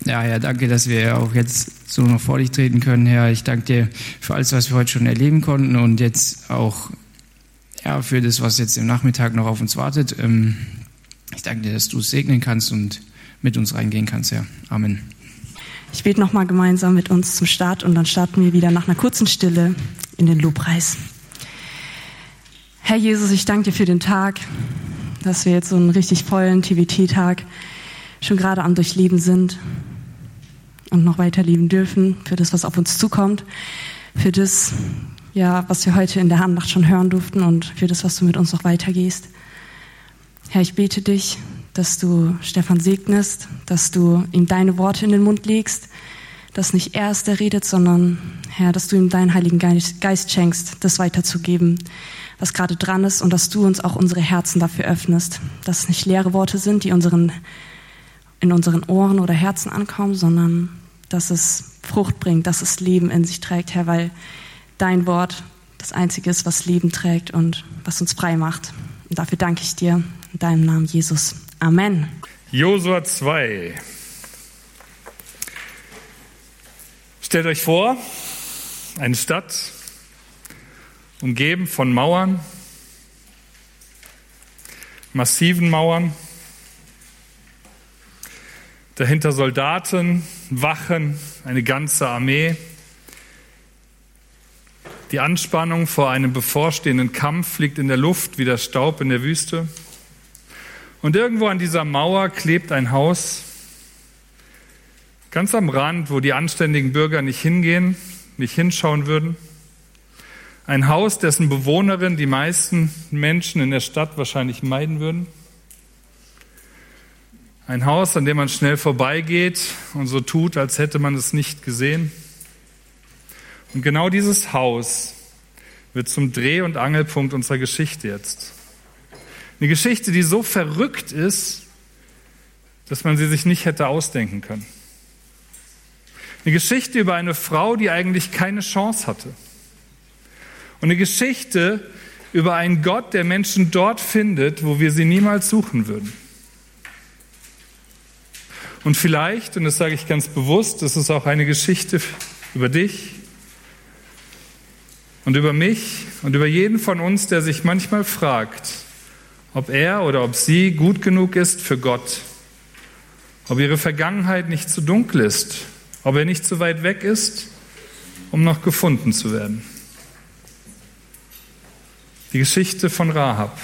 Ja, Herr, danke, dass wir auch jetzt so noch vor dich treten können, Herr. Ich danke dir für alles, was wir heute schon erleben konnten und jetzt auch für das, was jetzt im Nachmittag noch auf uns wartet. Ich danke dir, dass du es segnen kannst und mit uns reingehen kannst, Herr. Amen. Ich bete nochmal gemeinsam mit uns zum Start und dann starten wir wieder nach einer kurzen Stille in den Lobpreis. Herr Jesus, ich danke dir für den Tag, dass wir jetzt so einen richtig vollen TBT-Tag schon gerade am Durchleben sind und noch weiterleben dürfen, für das, was auf uns zukommt, für das, was wir heute in der Andacht schon hören durften und für das, was du mit uns noch weitergehst. Herr, ich bete dich, dass du Stefan segnest, dass du ihm deine Worte in den Mund legst, dass nicht er es, der redet, sondern, Herr, dass du ihm deinen Heiligen Geist schenkst, das weiterzugeben, was gerade dran ist und dass du uns auch unsere Herzen dafür öffnest, dass es nicht leere Worte sind, die in unseren Ohren oder Herzen ankommen, sondern dass es Frucht bringt, dass es Leben in sich trägt, Herr, weil dein Wort das Einzige ist, was Leben trägt und was uns frei macht. Und dafür danke ich dir in deinem Namen, Jesus. Amen. Josua 2. Stellt euch vor, eine Stadt, umgeben von Mauern, massiven Mauern, dahinter Soldaten, Wachen, eine ganze Armee. Die Anspannung vor einem bevorstehenden Kampf liegt in der Luft wie der Staub in der Wüste. Und irgendwo an dieser Mauer klebt ein Haus, ganz am Rand, wo die anständigen Bürger nicht hingehen, nicht hinschauen würden. Ein Haus, dessen Bewohnerin die meisten Menschen in der Stadt wahrscheinlich meiden würden. Ein Haus, an dem man schnell vorbeigeht und so tut, als hätte man es nicht gesehen. Und genau dieses Haus wird zum Dreh- und Angelpunkt unserer Geschichte jetzt. Eine Geschichte, die so verrückt ist, dass man sie sich nicht hätte ausdenken können. Eine Geschichte über eine Frau, die eigentlich keine Chance hatte. Und eine Geschichte über einen Gott, der Menschen dort findet, wo wir sie niemals suchen würden. Und vielleicht, und das sage ich ganz bewusst, das ist auch eine Geschichte über dich und über mich und über jeden von uns, der sich manchmal fragt, ob er oder ob sie gut genug ist für Gott, ob ihre Vergangenheit nicht zu dunkel ist, ob er nicht zu weit weg ist, um noch gefunden zu werden. Die Geschichte von Rahab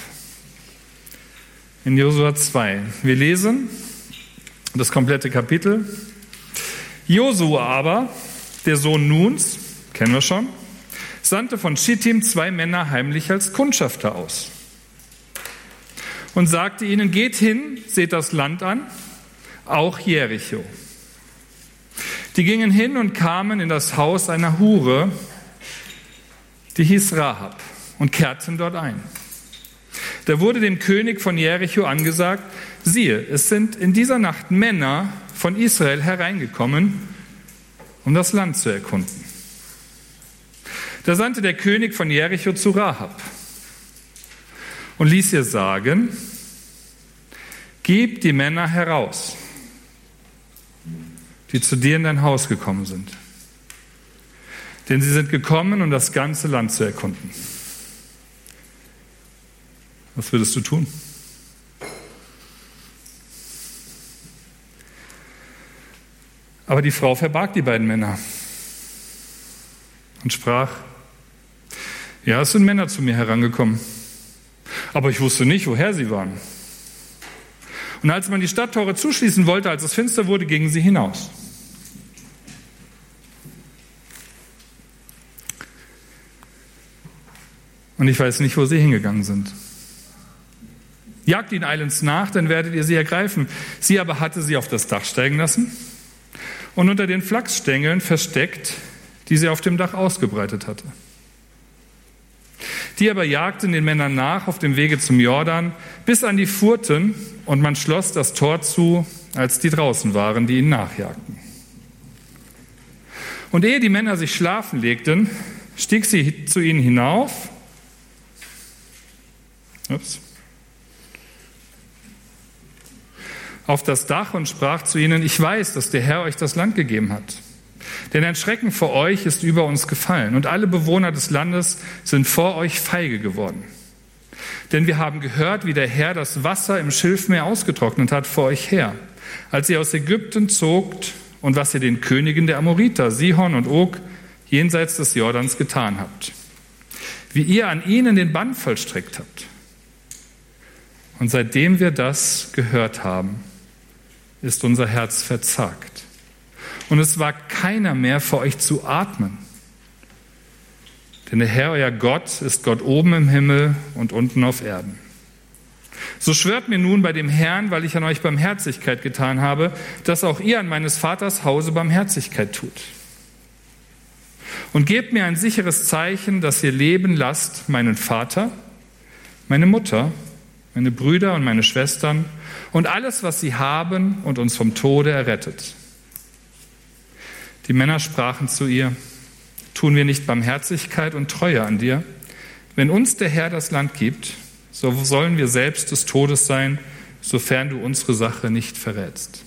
in Josua 2. Wir lesen das komplette Kapitel. Josua aber, der Sohn Nuns, kennen wir schon, sandte von Schittim 2 Männer heimlich als Kundschafter aus und sagte ihnen, geht hin, seht das Land an, auch Jericho. Die gingen hin und kamen in das Haus einer Hure, die hieß Rahab, und kehrten dort ein. Da wurde dem König von Jericho angesagt, siehe, es sind in dieser Nacht Männer von Israel hereingekommen, um das Land zu erkunden. Da sandte der König von Jericho zu Rahab und ließ ihr sagen, gib die Männer heraus, die zu dir in dein Haus gekommen sind. Denn sie sind gekommen, um das ganze Land zu erkunden. Was würdest du tun? Aber die Frau verbarg die beiden Männer und sprach, ja, es sind Männer zu mir herangekommen, aber ich wusste nicht, woher sie waren. Und als man die Stadttore zuschließen wollte, als es finster wurde, gingen sie hinaus. Und ich weiß nicht, wo sie hingegangen sind. Jagt ihnen eilends nach, dann werdet ihr sie ergreifen. Sie aber hatte sie auf das Dach steigen lassen und unter den Flachsstängeln versteckt, die sie auf dem Dach ausgebreitet hatte. Die aber jagten den Männern nach auf dem Wege zum Jordan bis an die Furten, und man schloss das Tor zu, als die draußen waren, die ihnen nachjagten. Und ehe die Männer sich schlafen legten, stieg sie zu ihnen hinauf. auf das Dach und sprach zu ihnen: Ich weiß, dass der Herr euch das Land gegeben hat. Denn ein Schrecken vor euch ist über uns gefallen, und alle Bewohner des Landes sind vor euch feige geworden. Denn wir haben gehört, wie der Herr das Wasser im Schilfmeer ausgetrocknet hat vor euch her, als ihr aus Ägypten zogt, und was ihr den Königen der Amoriter, Sihon und Og, jenseits des Jordans getan habt. Wie ihr an ihnen den Bann vollstreckt habt. Und seitdem wir das gehört haben, ist unser Herz verzagt. Und es wagt keiner mehr, vor euch zu atmen. Denn der Herr, euer Gott, ist Gott oben im Himmel und unten auf Erden. So schwört mir nun bei dem Herrn, weil ich an euch Barmherzigkeit getan habe, dass auch ihr an meines Vaters Hause Barmherzigkeit tut. Und gebt mir ein sicheres Zeichen, dass ihr leben lasst meinen Vater, meine Mutter, meine Brüder und meine Schwestern und alles, was sie haben, und uns vom Tode errettet. Die Männer sprachen zu ihr: Tun wir nicht Barmherzigkeit und Treue an dir? Wenn uns der Herr das Land gibt, so sollen wir selbst des Todes sein, sofern du unsere Sache nicht verrätst.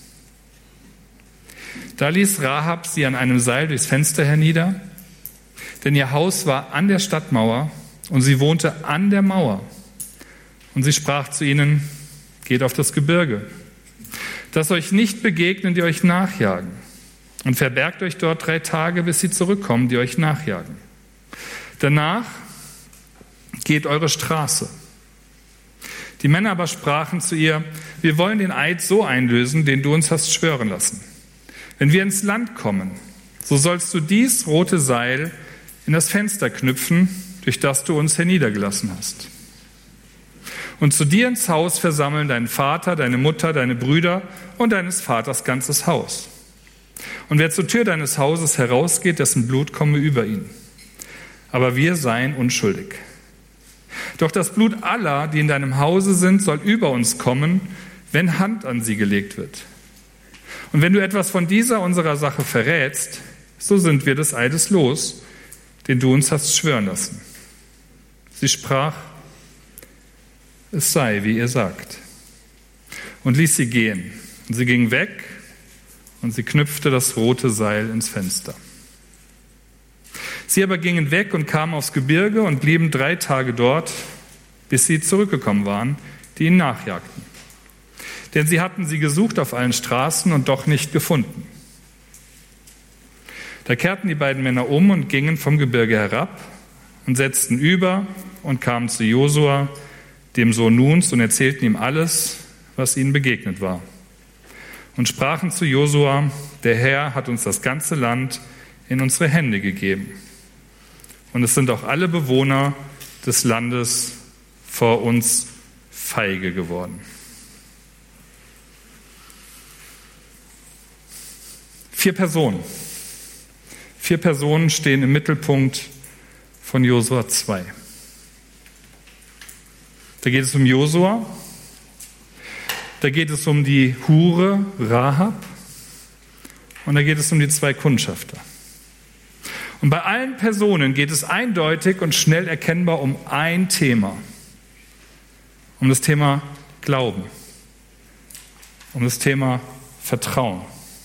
Da ließ Rahab sie an einem Seil durchs Fenster hernieder, denn ihr Haus war an der Stadtmauer und sie wohnte an der Mauer. Und sie sprach zu ihnen: Geht auf das Gebirge, dass euch nicht begegnen, die euch nachjagen, und verbergt euch dort 3 Tage, bis sie zurückkommen, die euch nachjagen. Danach geht eure Straße. Die Männer aber sprachen zu ihr: Wir wollen den Eid so einlösen, den du uns hast schwören lassen. Wenn wir ins Land kommen, so sollst du dies rote Seil in das Fenster knüpfen, durch das du uns herniedergelassen hast. Und zu dir ins Haus versammeln deinen Vater, deine Mutter, deine Brüder und deines Vaters ganzes Haus. Und wer zur Tür deines Hauses herausgeht, dessen Blut komme über ihn. Aber wir seien unschuldig. Doch das Blut aller, die in deinem Hause sind, soll über uns kommen, wenn Hand an sie gelegt wird. Und wenn du etwas von dieser unserer Sache verrätst, so sind wir des Eides los, den du uns hast schwören lassen. Sie sprach: Es sei, wie ihr sagt. Und ließ sie gehen. Und sie ging weg, und sie knüpfte das rote Seil ins Fenster. Sie aber gingen weg und kamen aufs Gebirge und blieben 3 Tage dort, bis sie zurückgekommen waren, die ihnen nachjagten. Denn sie hatten sie gesucht auf allen Straßen und doch nicht gefunden. Da kehrten die beiden Männer um und gingen vom Gebirge herab und setzten über und kamen zu Josua, dem Sohn Nuns, und erzählten ihm alles, was ihnen begegnet war. Und sprachen zu Josua: Der Herr hat uns das ganze Land in unsere Hände gegeben. Und es sind auch alle Bewohner des Landes vor uns feige geworden. 4 Personen. 4 Personen stehen im Mittelpunkt von Josua 2. Da geht es um Josua, da geht es um die Hure Rahab und da geht es um die 2 Kundschafter. Und bei allen Personen geht es eindeutig und schnell erkennbar um ein Thema. Um das Thema Glauben. Um das Thema Vertrauen.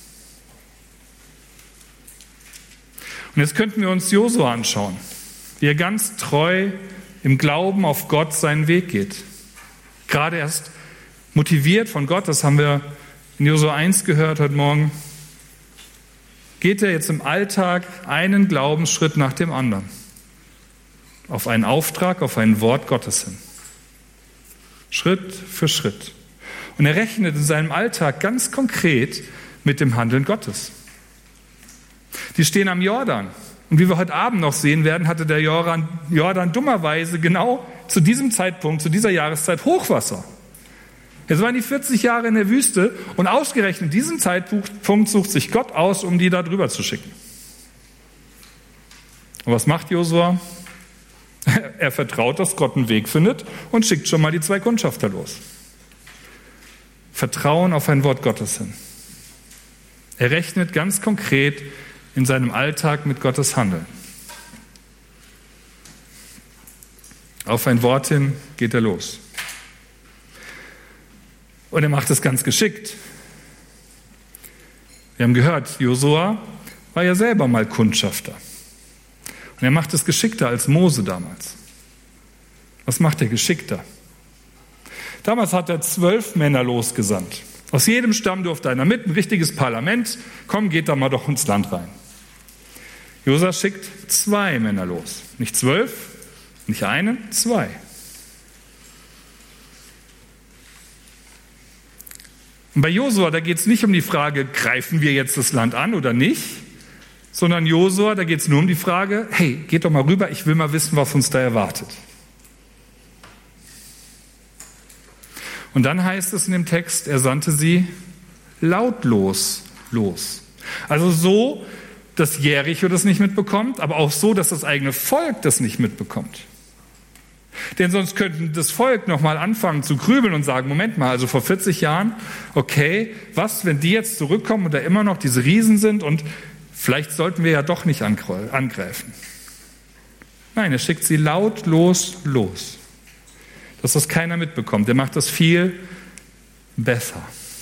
Und jetzt könnten wir uns Josua anschauen, wie er ganz treu im Glauben auf Gott seinen Weg geht. Gerade erst motiviert von Gott, das haben wir in Josua 1 gehört heute Morgen, geht er jetzt im Alltag einen Glaubensschritt nach dem anderen. Auf einen Auftrag, auf ein Wort Gottes hin. Schritt für Schritt. Und er rechnet in seinem Alltag ganz konkret mit dem Handeln Gottes. Die stehen am Jordan. Und wie wir heute Abend noch sehen werden, hatte der Jordan dummerweise genau zu diesem Zeitpunkt, zu dieser Jahreszeit Hochwasser. Jetzt waren die 40 Jahre in der Wüste und ausgerechnet diesen Zeitpunkt sucht sich Gott aus, um die da drüber zu schicken. Und was macht Josua? Er vertraut, dass Gott einen Weg findet und schickt schon mal die 2 Kundschafter los. Vertrauen auf ein Wort Gottes hin. Er rechnet ganz konkret in seinem Alltag mit Gottes Handeln. Auf ein Wort hin geht er los. Und er macht es ganz geschickt. Wir haben gehört, Josua war ja selber mal Kundschafter. Und er macht es geschickter als Mose damals. Was macht er geschickter? Damals hat er 12 Männer losgesandt. Aus jedem Stamm durfte einer mit, ein richtiges Parlament. Komm, geht da mal doch ins Land rein. Josua schickt 2 Männer los. Nicht 12, nicht einen, 2. Und bei Josua, da geht es nicht um die Frage, greifen wir jetzt das Land an oder nicht, sondern Josua, da geht es nur um die Frage, hey, geht doch mal rüber, ich will mal wissen, was uns da erwartet. Und dann heißt es in dem Text, er sandte sie lautlos los. Also so, dass Jericho das nicht mitbekommt, aber auch so, dass das eigene Volk das nicht mitbekommt. Denn sonst könnten das Volk nochmal anfangen zu grübeln und sagen, Moment mal, also vor 40 Jahren, okay, was, wenn die jetzt zurückkommen und da immer noch diese Riesen sind und vielleicht sollten wir ja doch nicht angreifen. Nein, er schickt sie lautlos los, dass das keiner mitbekommt. Er macht das viel besser.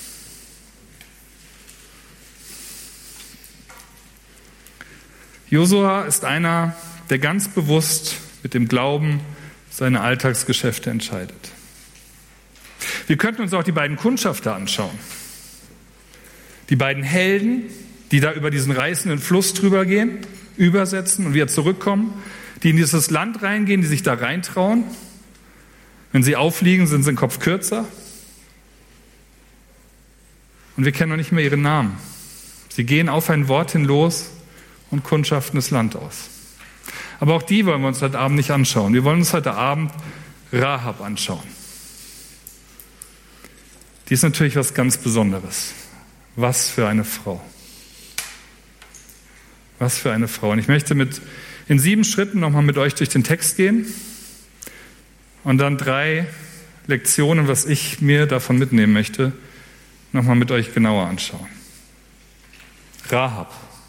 Josua ist einer, der ganz bewusst mit dem Glauben seine Alltagsgeschäfte entscheidet. Wir könnten uns auch die beiden Kundschafter anschauen. Die beiden Helden, die da über diesen reißenden Fluss drüber gehen, übersetzen und wieder zurückkommen, die in dieses Land reingehen, die sich da reintrauen. Wenn sie auffliegen, sind sie einen Kopf kürzer. Und wir kennen noch nicht mehr ihren Namen. Sie gehen auf ein Wort hin los und kundschaften das Land aus. Aber auch die wollen wir uns heute Abend nicht anschauen. Wir wollen uns heute Abend Rahab anschauen. Die ist natürlich was ganz Besonderes. Was für eine Frau. Was für eine Frau. Und ich möchte in 7 Schritten nochmal mit euch durch den Text gehen und dann 3 Lektionen, was ich mir davon mitnehmen möchte, nochmal mit euch genauer anschauen. Rahab.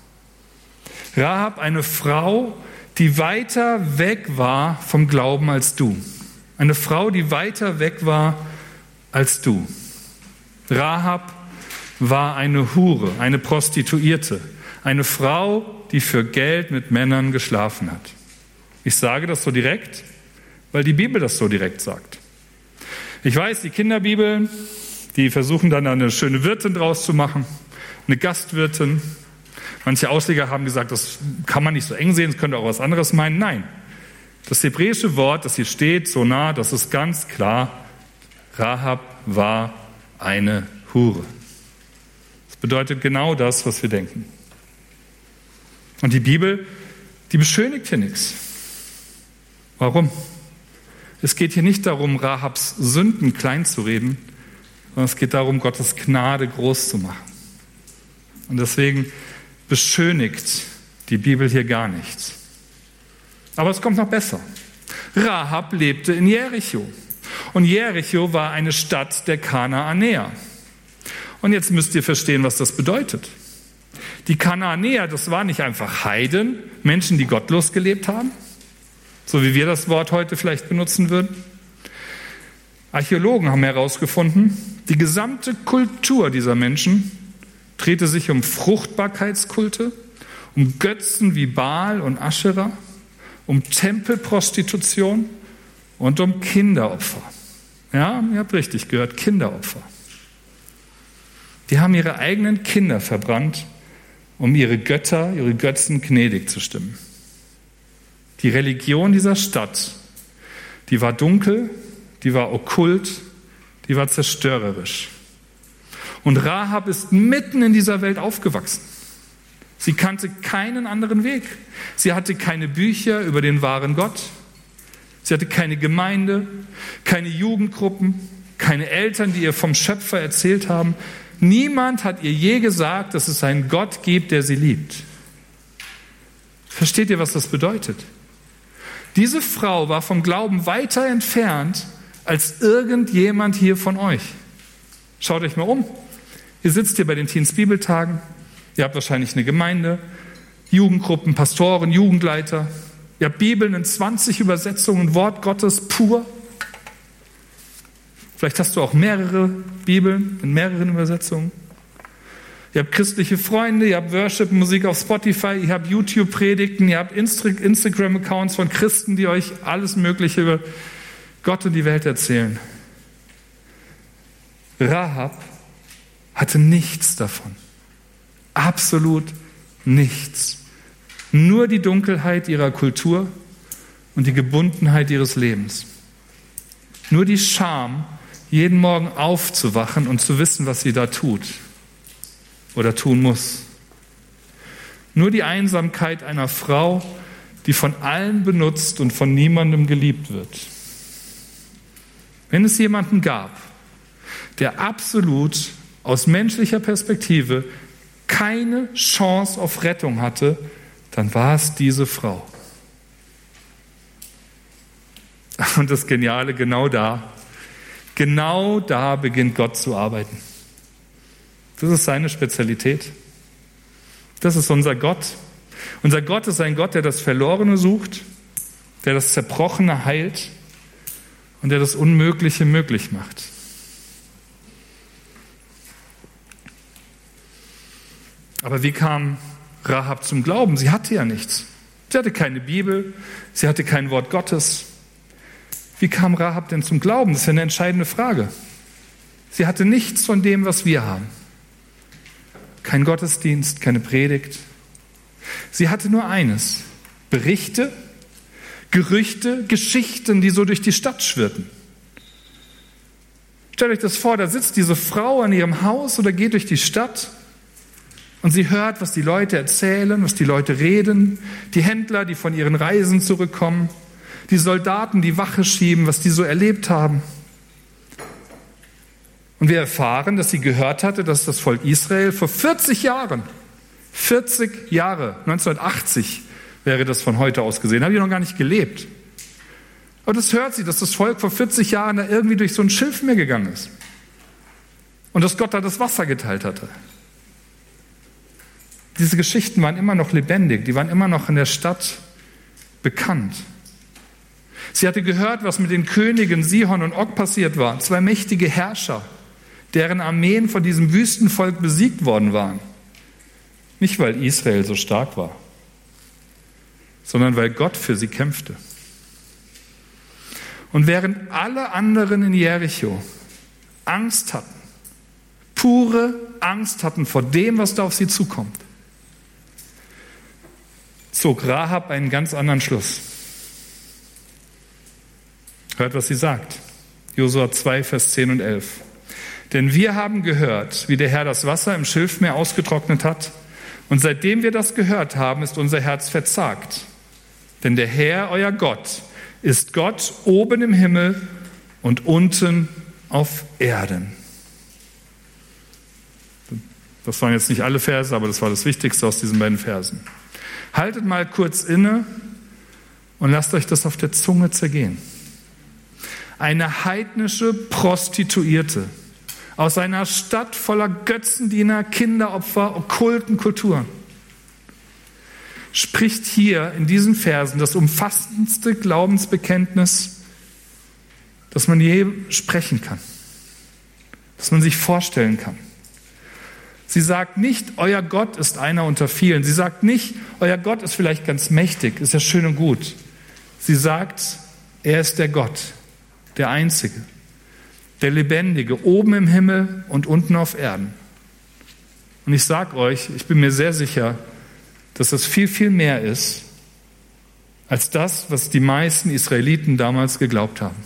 Rahab, eine Frau, die weiter weg war vom Glauben als du. Eine Frau, die weiter weg war als du. Rahab war eine Hure, eine Prostituierte, eine Frau, die für Geld mit Männern geschlafen hat. Ich sage das so direkt, weil die Bibel das so direkt sagt. Ich weiß, die Kinderbibeln, die versuchen dann eine schöne Wirtin draus zu machen, eine Gastwirtin. Manche Ausleger haben gesagt, das kann man nicht so eng sehen, es könnte auch was anderes meinen. Nein, das hebräische Wort, das hier steht, so nah, das ist ganz klar, Rahab war eine Hure. Das bedeutet genau das, was wir denken. Und die Bibel, die beschönigt hier nichts. Warum? Es geht hier nicht darum, Rahabs Sünden klein zu reden, sondern es geht darum, Gottes Gnade groß zu machen. Und deswegen beschönigt die Bibel hier gar nichts. Aber es kommt noch besser. Rahab lebte in Jericho. Und Jericho war eine Stadt der Kanaanäer. Und jetzt müsst ihr verstehen, was das bedeutet. Die Kanaanäer, das waren nicht einfach Heiden, Menschen, die gottlos gelebt haben, so wie wir das Wort heute vielleicht benutzen würden. Archäologen haben herausgefunden, die gesamte Kultur dieser Menschen drehte sich um Fruchtbarkeitskulte, um Götzen wie Baal und Aschera, um Tempelprostitution und um Kinderopfer. Ja, ihr habt richtig gehört, Kinderopfer. Die haben ihre eigenen Kinder verbrannt, um ihre Götter, ihre Götzen gnädig zu stimmen. Die Religion dieser Stadt, die war dunkel, die war okkult, die war zerstörerisch. Und Rahab ist mitten in dieser Welt aufgewachsen. Sie kannte keinen anderen Weg. Sie hatte keine Bücher über den wahren Gott. Sie hatte keine Gemeinde, keine Jugendgruppen, keine Eltern, die ihr vom Schöpfer erzählt haben. Niemand hat ihr je gesagt, dass es einen Gott gibt, der sie liebt. Versteht ihr, was das bedeutet? Diese Frau war vom Glauben weiter entfernt als irgendjemand hier von euch. Schaut euch mal um. Ihr sitzt hier bei den Teens Bibeltagen. Ihr habt wahrscheinlich eine Gemeinde, Jugendgruppen, Pastoren, Jugendleiter. Ihr habt Bibeln in 20 Übersetzungen, Wort Gottes pur. Vielleicht hast du auch mehrere Bibeln in mehreren Übersetzungen. Ihr habt christliche Freunde, ihr habt Worship-Musik auf Spotify, ihr habt YouTube-Predigten, ihr habt Instagram-Accounts von Christen, die euch alles Mögliche über Gott und die Welt erzählen. Rahab hatte nichts davon. Absolut nichts. Nur die Dunkelheit ihrer Kultur und die Gebundenheit ihres Lebens. Nur die Scham, jeden Morgen aufzuwachen und zu wissen, was sie da tut oder tun muss. Nur die Einsamkeit einer Frau, die von allen benutzt und von niemandem geliebt wird. Wenn es jemanden gab, der absolut aus menschlicher Perspektive keine Chance auf Rettung hatte, dann war es diese Frau. Und das Geniale, genau da beginnt Gott zu arbeiten. Das ist seine Spezialität. Das ist unser Gott. Unser Gott ist ein Gott, der das Verlorene sucht, der das Zerbrochene heilt und der das Unmögliche möglich macht. Aber wie kam Rahab zum Glauben? Sie hatte ja nichts. Sie hatte keine Bibel, sie hatte kein Wort Gottes. Wie kam Rahab denn zum Glauben? Das ist ja eine entscheidende Frage. Sie hatte nichts von dem, was wir haben. Kein Gottesdienst, keine Predigt. Sie hatte nur eines: Berichte, Gerüchte, Geschichten, die so durch die Stadt schwirrten. Stellt euch das vor, da sitzt diese Frau an ihrem Haus oder geht durch die Stadt und sie hört, was die Leute erzählen, was die Leute reden, die Händler, die von ihren Reisen zurückkommen, die Soldaten, die Wache schieben, was die so erlebt haben. Und wir erfahren, dass sie gehört hatte, dass das Volk Israel vor 40 Jahre, 1980 wäre das von heute aus gesehen, habe ich noch gar nicht gelebt. Aber das hört sie, dass das Volk vor 40 Jahren da irgendwie durch so ein Schilfmeer gegangen ist. Und dass Gott da das Wasser geteilt hatte. Diese Geschichten waren immer noch lebendig, die waren immer noch in der Stadt bekannt. Sie hatte gehört, was mit den Königen Sihon und Og passiert war. 2 mächtige Herrscher, deren Armeen von diesem Wüstenvolk besiegt worden waren. Nicht, weil Israel so stark war, sondern weil Gott für sie kämpfte. Und während alle anderen in Jericho Angst hatten, pure Angst hatten vor dem, was da auf sie zukommt, zog Rahab einen ganz anderen Schluss. Hört, was sie sagt. Josua 2, Vers 10 und 11. Denn wir haben gehört, wie der Herr das Wasser im Schilfmeer ausgetrocknet hat. Und seitdem wir das gehört haben, ist unser Herz verzagt. Denn der Herr, euer Gott, ist Gott oben im Himmel und unten auf Erden. Das waren jetzt nicht alle Verse, aber das war das Wichtigste aus diesen beiden Versen. Haltet mal kurz inne und lasst euch das auf der Zunge zergehen. Eine heidnische Prostituierte aus einer Stadt voller Götzendiener, Kinderopfer, okkulten Kulturen spricht hier in diesen Versen das umfassendste Glaubensbekenntnis, das man je sprechen kann, das man sich vorstellen kann. Sie sagt nicht, euer Gott ist einer unter vielen. Sie sagt nicht, euer Gott ist vielleicht ganz mächtig, ist ja schön und gut. Sie sagt, er ist der Gott, der Einzige, der Lebendige, oben im Himmel und unten auf Erden. Und ich sage euch, ich bin mir sehr sicher, dass das viel, viel mehr ist, als das, was die meisten Israeliten damals geglaubt haben.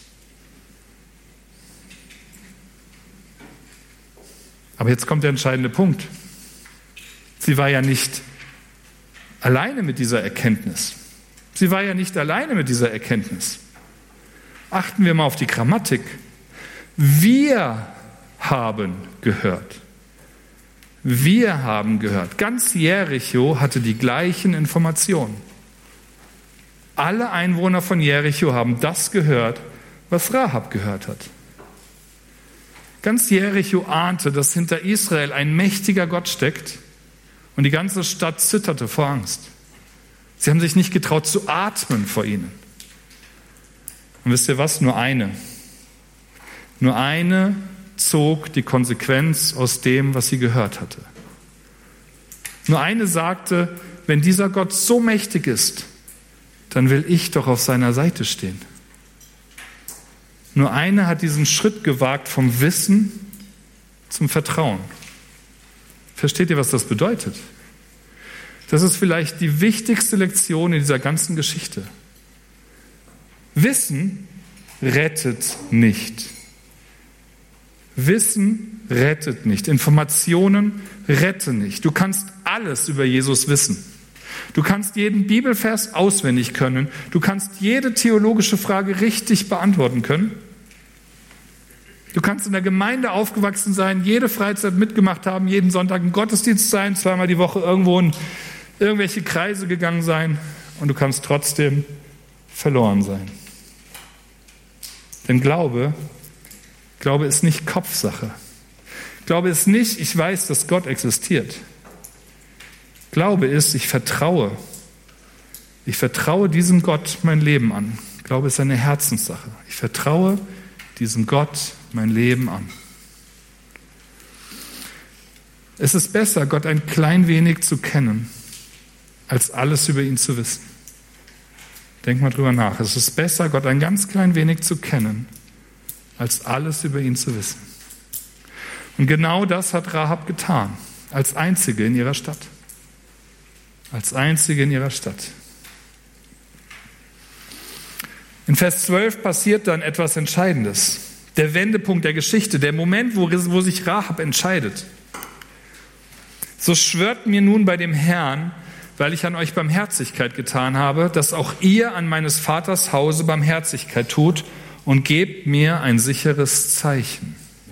Aber jetzt kommt der entscheidende Punkt. Sie war ja nicht alleine mit dieser Erkenntnis. Sie war ja nicht alleine mit dieser Erkenntnis. Achten wir mal auf die Grammatik. Wir haben gehört. Wir haben gehört. Ganz Jericho hatte die gleichen Informationen. Alle Einwohner von Jericho haben das gehört, was Rahab gehört hat. Ganz Jericho ahnte, dass hinter Israel ein mächtiger Gott steckt und die ganze Stadt zitterte vor Angst. Sie haben sich nicht getraut zu atmen vor ihnen. Und wisst ihr was? Nur eine Nur eine zog die Konsequenz aus dem, was sie gehört hatte. Nur eine sagte, wenn dieser Gott so mächtig ist, dann will ich doch auf seiner Seite stehen. Nur eine hat diesen Schritt gewagt vom Wissen zum Vertrauen. Versteht ihr, was das bedeutet? Das ist vielleicht die wichtigste Lektion in dieser ganzen Geschichte. Wissen rettet nicht. Wissen rettet nicht. Informationen retten nicht. Du kannst alles über Jesus wissen. Du kannst jeden Bibelvers auswendig können. Du kannst jede theologische Frage richtig beantworten können. Du kannst in der Gemeinde aufgewachsen sein, jede Freizeit mitgemacht haben, jeden Sonntag im Gottesdienst sein, zweimal die Woche irgendwo in irgendwelche Kreise gegangen sein und du kannst trotzdem verloren sein. Denn Glaube ist nicht Kopfsache. Glaube ist nicht, ich weiß, dass Gott existiert. Glaube ist, ich vertraue diesem Gott mein Leben an. Glaube ist eine Herzenssache. Ich vertraue diesem Gott mein Leben an. Es ist besser, Gott ein klein wenig zu kennen, als alles über ihn zu wissen. Denk mal drüber nach. Es ist besser, Gott ein ganz klein wenig zu kennen, als alles über ihn zu wissen. Und genau das hat Rahab getan, als einzige in ihrer Stadt. Als einzige in ihrer Stadt. In Vers 12 passiert dann etwas Entscheidendes. Der Wendepunkt der Geschichte, der Moment, wo sich Rahab entscheidet. So schwört mir nun bei dem Herrn, weil ich an euch Barmherzigkeit getan habe, dass auch ihr an meines Vaters Hause Barmherzigkeit tut und gebt mir ein sicheres Zeichen.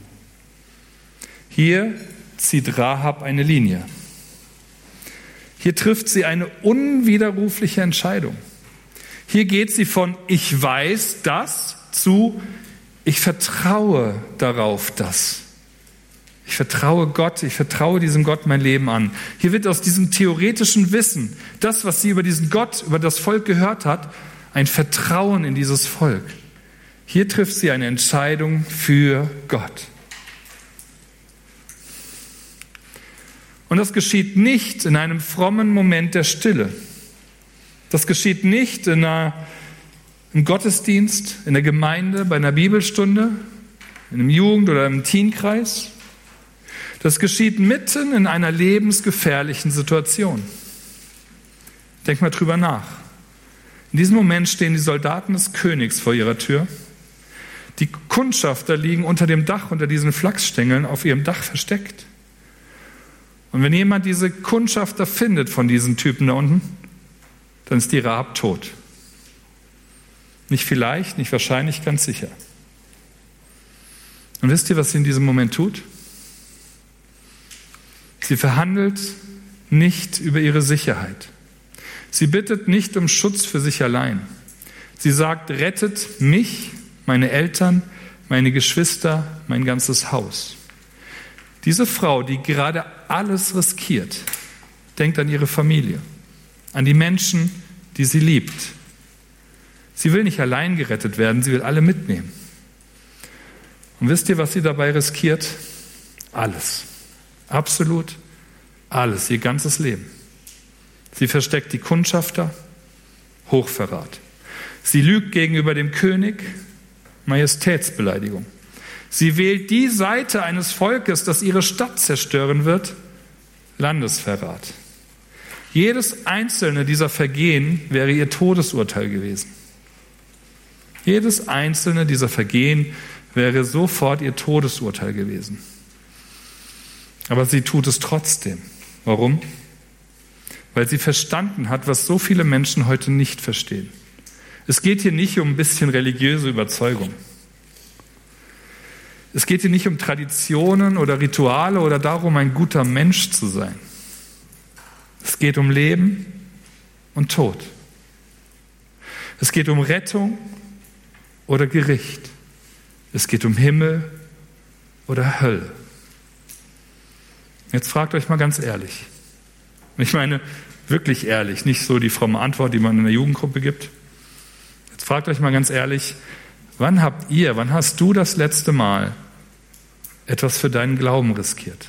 Hier zieht Rahab eine Linie. Hier trifft sie eine unwiderrufliche Entscheidung. Hier geht sie von ich weiß das zu ich vertraue darauf das. Ich vertraue Gott, ich vertraue diesem Gott mein Leben an. Hier wird aus diesem theoretischen Wissen, das, was sie über diesen Gott, über das Volk gehört hat, ein Vertrauen in dieses Volk. Hier trifft sie eine Entscheidung für Gott. Und das geschieht nicht in einem frommen Moment der Stille. Das geschieht nicht im Gottesdienst, in der Gemeinde, bei einer Bibelstunde, in einem Jugend- oder einem Teenkreis. Das geschieht mitten in einer lebensgefährlichen Situation. Denk mal drüber nach. In diesem Moment stehen die Soldaten des Königs vor ihrer Tür. Die Kundschafter liegen unter dem Dach, unter diesen Flachsstängeln auf ihrem Dach versteckt. Und wenn jemand diese Kundschafter findet von diesen Typen da unten, dann ist die Rahab tot. Nicht vielleicht, nicht wahrscheinlich, ganz sicher. Und wisst ihr, was sie in diesem Moment tut? Sie verhandelt nicht über ihre Sicherheit. Sie bittet nicht um Schutz für sich allein. Sie sagt, rettet mich, meine Eltern, meine Geschwister, mein ganzes Haus. Diese Frau, die gerade alles riskiert, denkt an ihre Familie, an die Menschen, die sie liebt. Sie will nicht allein gerettet werden, sie will alle mitnehmen. Und wisst ihr, was sie dabei riskiert? Alles. Absolut alles, ihr ganzes Leben. Sie versteckt die Kundschafter, Hochverrat. Sie lügt gegenüber dem König, Majestätsbeleidigung. Sie wählt die Seite eines Volkes, das ihre Stadt zerstören wird, Landesverrat. Jedes einzelne dieser Vergehen wäre ihr Todesurteil gewesen. Jedes einzelne dieser Vergehen wäre sofort ihr Todesurteil gewesen. Aber sie tut es trotzdem. Warum? Weil sie verstanden hat, was so viele Menschen heute nicht verstehen. Es geht hier nicht um ein bisschen religiöse Überzeugung. Es geht hier nicht um Traditionen oder Rituale oder darum, ein guter Mensch zu sein. Es geht um Leben und Tod. Es geht um Rettung oder Gericht. Es geht um Himmel oder Hölle. Jetzt fragt euch mal ganz ehrlich. Ich meine wirklich ehrlich, nicht so die fromme Antwort, die man in der Jugendgruppe gibt. Jetzt fragt euch mal ganz ehrlich, Wann hast du das letzte Mal etwas für deinen Glauben riskiert?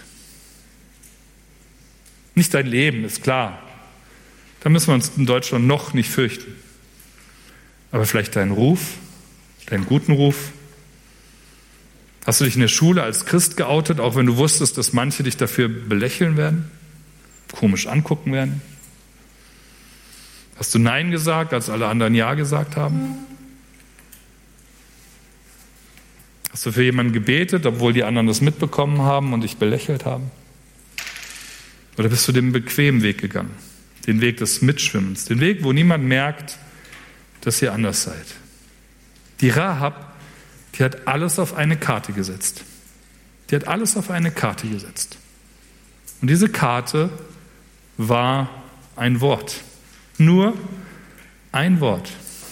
Nicht dein Leben, ist klar. Da müssen wir uns in Deutschland noch nicht fürchten. Aber vielleicht deinen Ruf, deinen guten Ruf. Hast du dich in der Schule als Christ geoutet, auch wenn du wusstest, dass manche dich dafür belächeln werden, komisch angucken werden? Hast du Nein gesagt, als alle anderen Ja gesagt haben? Hast du für jemanden gebetet, obwohl die anderen das mitbekommen haben und dich belächelt haben? Oder bist du den bequemen Weg gegangen? Den Weg des Mitschwimmens, den Weg, wo niemand merkt, dass ihr anders seid. Die Rahab, die hat alles auf eine Karte gesetzt. Die hat alles auf eine Karte gesetzt. Und diese Karte war ein Wort. Nur ein Wort.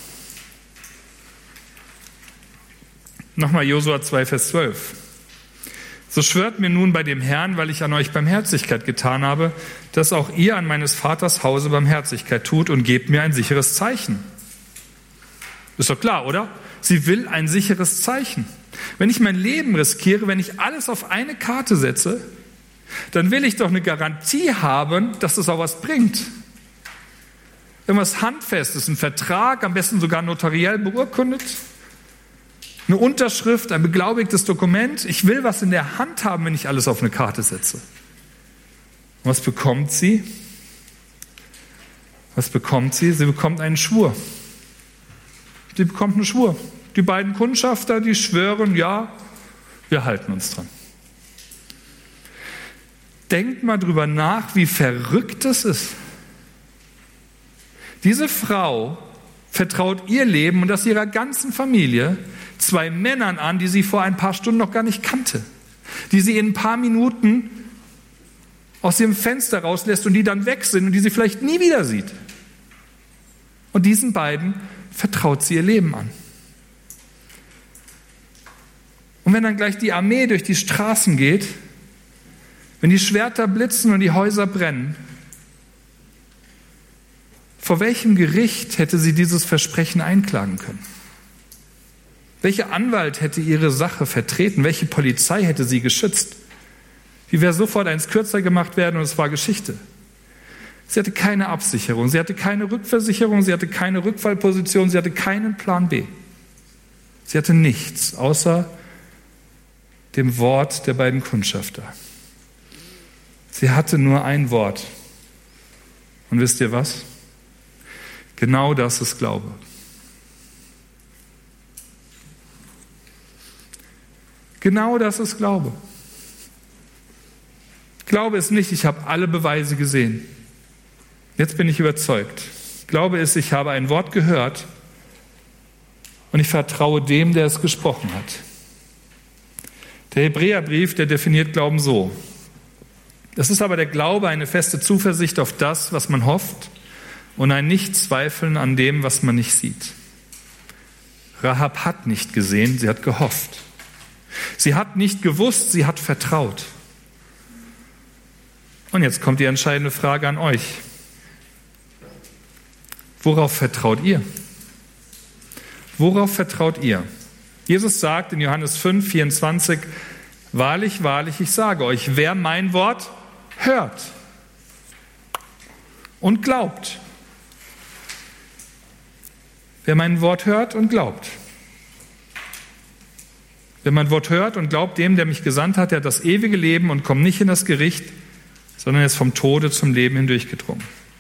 Nochmal Josua 2, Vers 12. So schwört mir nun bei dem Herrn, weil ich an euch Barmherzigkeit getan habe, dass auch ihr an meines Vaters Hause Barmherzigkeit tut und gebt mir ein sicheres Zeichen. Ist doch klar, oder? Sie will ein sicheres Zeichen. Wenn ich mein Leben riskiere, wenn ich alles auf eine Karte setze, dann will ich doch eine Garantie haben, dass es auch was bringt. Irgendwas Handfestes, ein Vertrag, am besten sogar notariell beurkundet, eine Unterschrift, ein beglaubigtes Dokument. Ich will was in der Hand haben, wenn ich alles auf eine Karte setze. Und was bekommt sie? Was bekommt sie? Sie bekommt einen Schwur. Sie bekommt einen Schwur. Die beiden Kundschafter, die schwören, ja, wir halten uns dran. Denkt mal drüber nach, wie verrückt das ist. Diese Frau vertraut ihr Leben und das ihrer ganzen Familie 2 Männern an, die sie vor ein paar Stunden noch gar nicht kannte, die sie in ein paar Minuten aus ihrem Fenster rauslässt und die dann weg sind und die sie vielleicht nie wieder sieht. Und diesen beiden vertraut sie ihr Leben an. Und wenn dann gleich die Armee durch die Straßen geht, wenn die Schwerter blitzen und die Häuser brennen, vor welchem Gericht hätte sie dieses Versprechen einklagen können? Welcher Anwalt hätte ihre Sache vertreten? Welche Polizei hätte sie geschützt? Die wäre sofort eins kürzer gemacht werden und es war Geschichte. Sie hatte keine Absicherung, sie hatte keine Rückversicherung, sie hatte keine Rückfallposition, sie hatte keinen Plan B. Sie hatte nichts außer dem Wort der beiden Kundschafter. Sie hatte nur ein Wort. Und wisst ihr was? Genau das ist Glaube. Genau das ist Glaube. Glaube ist nicht, ich habe alle Beweise gesehen. Jetzt bin ich überzeugt. Glaube ist, ich habe ein Wort gehört und ich vertraue dem, der es gesprochen hat. Der Hebräerbrief, der definiert Glauben so. Das ist aber der Glaube, eine feste Zuversicht auf das, was man hofft und ein Nichtzweifeln an dem, was man nicht sieht. Rahab hat nicht gesehen, sie hat gehofft. Sie hat nicht gewusst, sie hat vertraut. Und jetzt kommt die entscheidende Frage an euch. Worauf vertraut ihr? Worauf vertraut ihr? Jesus sagt in Johannes 5, 24, wahrlich, wahrlich, ich sage euch, wer mein Wort hört und glaubt. Wer mein Wort hört und glaubt. Wer mein Wort hört und glaubt dem, der mich gesandt hat, der hat das ewige Leben und kommt nicht in das Gericht, sondern er ist vom Tode zum Leben hindurchgedrungen.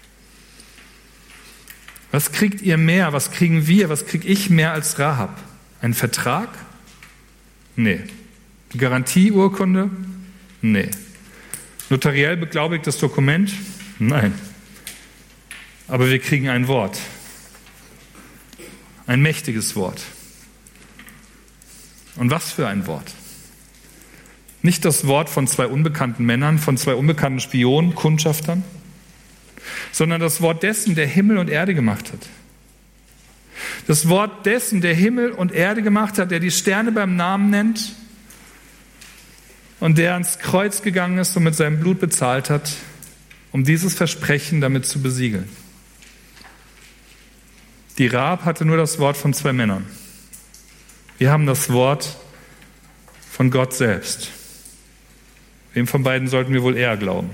Was kriegt ihr mehr? Was kriegen wir? Was kriege ich mehr als Rahab? Ein Vertrag? Nee. Die Garantieurkunde? Nee. Notariell beglaubigtes Dokument? Nein. Aber wir kriegen ein Wort. Ein mächtiges Wort. Und was für ein Wort? Nicht das Wort von 2 unbekannten Männern, von 2 unbekannten Spionen, Kundschaftern, sondern das Wort dessen, der Himmel und Erde gemacht hat. Das Wort dessen, der Himmel und Erde gemacht hat, der die Sterne beim Namen nennt und der ans Kreuz gegangen ist und mit seinem Blut bezahlt hat, um dieses Versprechen damit zu besiegeln. Die Rahab hatte nur das Wort von 2 Männern. Wir haben das Wort von Gott selbst. Wem von beiden sollten wir wohl eher glauben?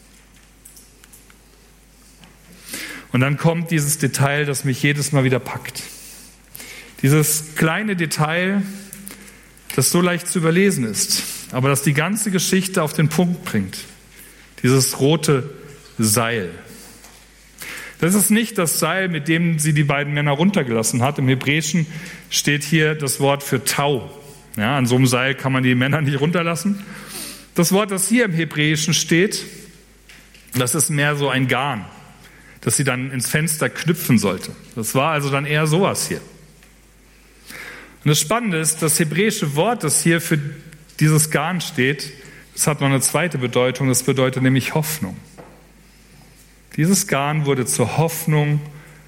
Und dann kommt dieses Detail, das mich jedes Mal wieder packt. Dieses kleine Detail, das so leicht zu überlesen ist, aber das die ganze Geschichte auf den Punkt bringt. Dieses rote Seil. Das ist nicht das Seil, mit dem sie die beiden Männer runtergelassen hat. Im Hebräischen steht hier das Wort für Tau. Ja, an so einem Seil kann man die Männer nicht runterlassen. Das Wort, das hier im Hebräischen steht, das ist mehr so ein Garn, das sie dann ins Fenster knüpfen sollte. Das war also dann eher sowas hier. Und das Spannende ist, das hebräische Wort, das hier für dieses Garn steht, das hat noch eine zweite Bedeutung, das bedeutet nämlich Hoffnung. Dieses Garn wurde zur Hoffnung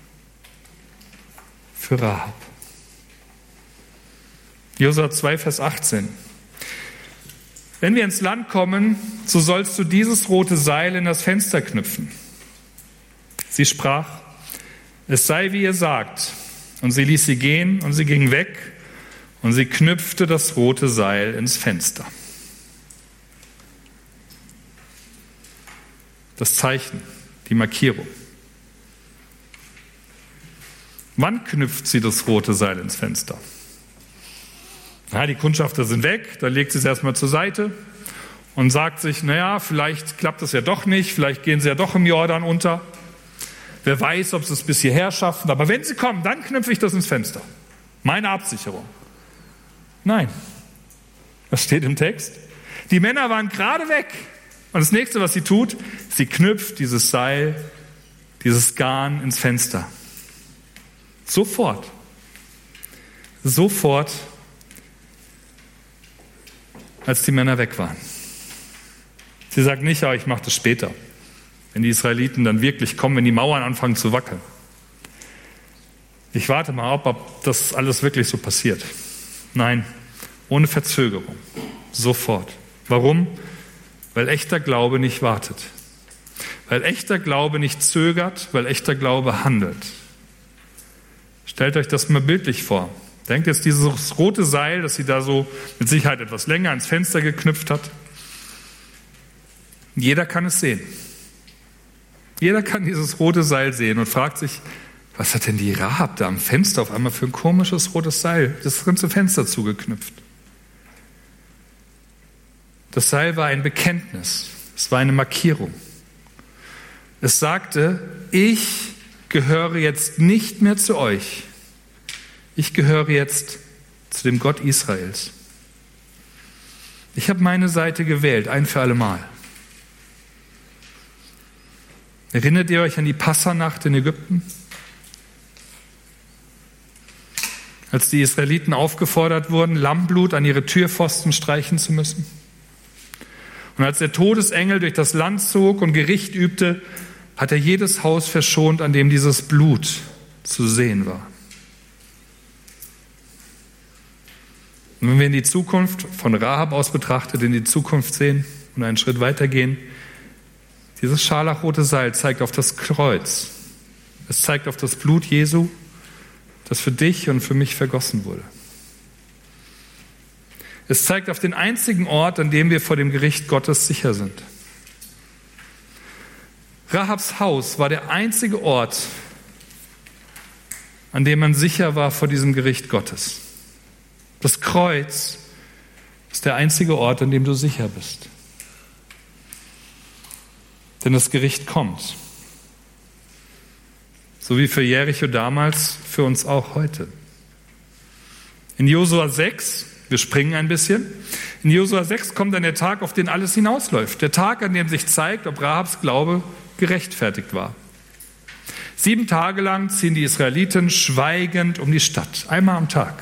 für Rahab. Josua 2, Vers 18. Wenn wir ins Land kommen, so sollst du dieses rote Seil in das Fenster knüpfen. Sie sprach, es sei wie ihr sagt. Und sie ließ sie gehen und sie ging weg und sie knüpfte das rote Seil ins Fenster. Das Zeichen, die Markierung. Wann knüpft sie das rote Seil ins Fenster? Ja, die Kundschafter sind weg, da legt sie es erstmal zur Seite und sagt sich, naja, vielleicht klappt es ja doch nicht, vielleicht gehen sie ja doch im Jordan unter. Wer weiß, ob sie es bis hierher schaffen, aber wenn sie kommen, dann knüpfe ich das ins Fenster. Meine Absicherung. Nein, was steht im Text? Die Männer waren gerade weg. Und das nächste, was sie tut, sie knüpft dieses Seil, dieses Garn ins Fenster. Sofort. Sofort, als die Männer weg waren. Sie sagt nicht, ja, ich mache das später. Wenn die Israeliten dann wirklich kommen, wenn die Mauern anfangen zu wackeln. Ich warte mal ab, ob das alles wirklich so passiert. Nein, ohne Verzögerung. Sofort. Warum? Weil echter Glaube nicht wartet. Weil echter Glaube nicht zögert, weil echter Glaube handelt. Stellt euch das mal bildlich vor. Denkt jetzt dieses rote Seil, das sie da so mit Sicherheit etwas länger ans Fenster geknüpft hat. Jeder kann es sehen. Jeder kann dieses rote Seil sehen und fragt sich, was hat denn die Rahab da am Fenster auf einmal für ein komisches rotes Seil, das ganze Fenster zugeknüpft? Das Seil war ein Bekenntnis, es war eine Markierung. Es sagte, ich gehöre jetzt nicht mehr zu euch. Ich gehöre jetzt zu dem Gott Israels. Ich habe meine Seite gewählt, ein für alle Mal. Erinnert ihr euch an die Passanacht in Ägypten? Als die Israeliten aufgefordert wurden, Lammblut an ihre Türpfosten streichen zu müssen? Und als der Todesengel durch das Land zog und Gericht übte, hat er jedes Haus verschont, an dem dieses Blut zu sehen war. Und wenn wir in die Zukunft von Rahab aus betrachtet, in die Zukunft sehen und einen Schritt weitergehen, dieses scharlachrote Seil zeigt auf das Kreuz. Es zeigt auf das Blut Jesu, das für dich und für mich vergossen wurde. Es zeigt auf den einzigen Ort, an dem wir vor dem Gericht Gottes sicher sind. Rahabs Haus war der einzige Ort, an dem man sicher war vor diesem Gericht Gottes. Das Kreuz ist der einzige Ort, an dem du sicher bist. Denn das Gericht kommt. So wie für Jericho damals, für uns auch heute. In Josua 6, wir springen ein bisschen, in Josua 6 kommt dann der Tag, auf den alles hinausläuft. Der Tag, an dem sich zeigt, ob Rahabs Glaube gerechtfertigt war. 7 Tage lang ziehen die Israeliten schweigend um die Stadt, einmal am Tag.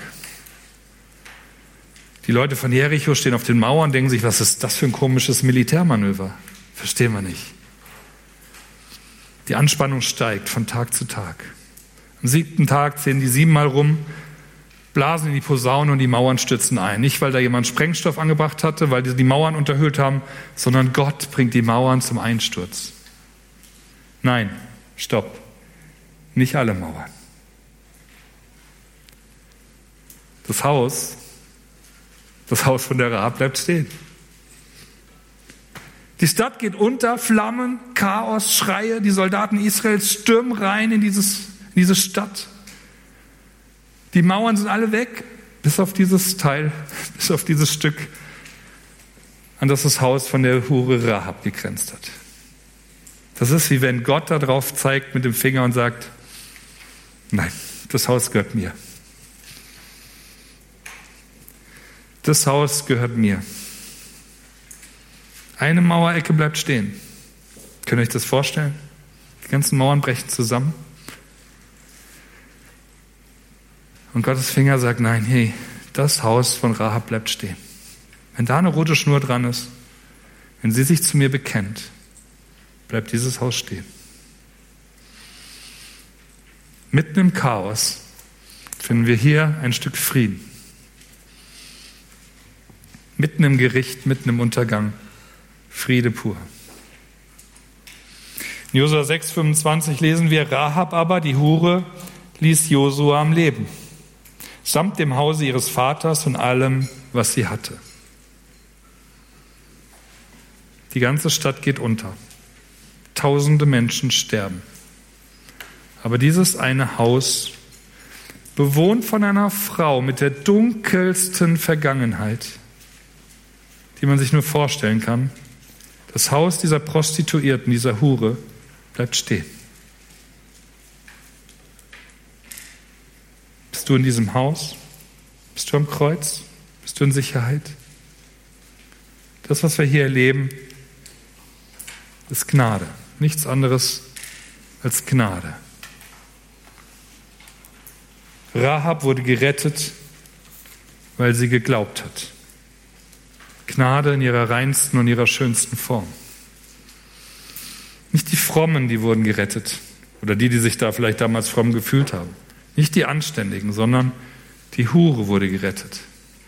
Die Leute von Jericho stehen auf den Mauern und denken sich, was ist das für ein komisches Militärmanöver? Verstehen wir nicht. Die Anspannung steigt von Tag zu Tag. Am 7. Tag ziehen die 7-mal rum, blasen in die Posaune und die Mauern stürzen ein. Nicht, weil da jemand Sprengstoff angebracht hatte, weil die Mauern unterhöhlt haben, sondern Gott bringt die Mauern zum Einsturz. Nein, stopp. Nicht alle Mauern. Das Haus von der Rahab bleibt stehen. Die Stadt geht unter, Flammen, Chaos, Schreie, die Soldaten Israels stürmen rein in diese Stadt. Die Mauern sind alle weg, bis auf dieses Stück, an das Haus von der Hure Rahab gegrenzt hat. Das ist wie wenn Gott da drauf zeigt mit dem Finger und sagt, nein, das Haus gehört mir. Das Haus gehört mir. Eine Mauerecke bleibt stehen. Könnt ihr euch das vorstellen? Die ganzen Mauern brechen zusammen. Und Gottes Finger sagt, nein, hey, das Haus von Rahab bleibt stehen. Wenn da eine rote Schnur dran ist, wenn sie sich zu mir bekennt, bleibt dieses Haus stehen. Mitten im Chaos finden wir hier ein Stück Frieden. Mitten im Gericht, mitten im Untergang, Friede pur. In Josua 6,25 lesen wir, Rahab aber, die Hure, ließ Josua am Leben, samt dem Hause ihres Vaters und allem, was sie hatte. Die ganze Stadt geht unter. Tausende Menschen sterben. Aber dieses eine Haus, bewohnt von einer Frau mit der dunkelsten Vergangenheit, die man sich nur vorstellen kann, das Haus dieser Prostituierten, dieser Hure, bleibt stehen. Bist du in diesem Haus? Bist du am Kreuz? Bist du in Sicherheit? Das, was wir hier erleben, ist Gnade. Nichts anderes als Gnade. Rahab wurde gerettet, weil sie geglaubt hat. Gnade in ihrer reinsten und ihrer schönsten Form. Nicht die Frommen, die wurden gerettet, oder die sich da vielleicht damals fromm gefühlt haben. Nicht die Anständigen, sondern die Hure wurde gerettet.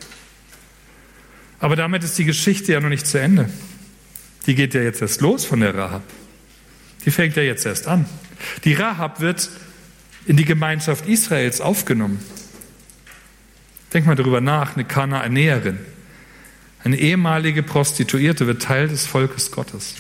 Aber damit ist die Geschichte ja noch nicht zu Ende. Die geht ja jetzt erst los von der Rahab. Die fängt ja jetzt erst an. Die Rahab wird in die Gemeinschaft Israels aufgenommen. Denk mal darüber nach, eine Kanaanäerin. Eine ehemalige Prostituierte wird Teil des Volkes Gottes.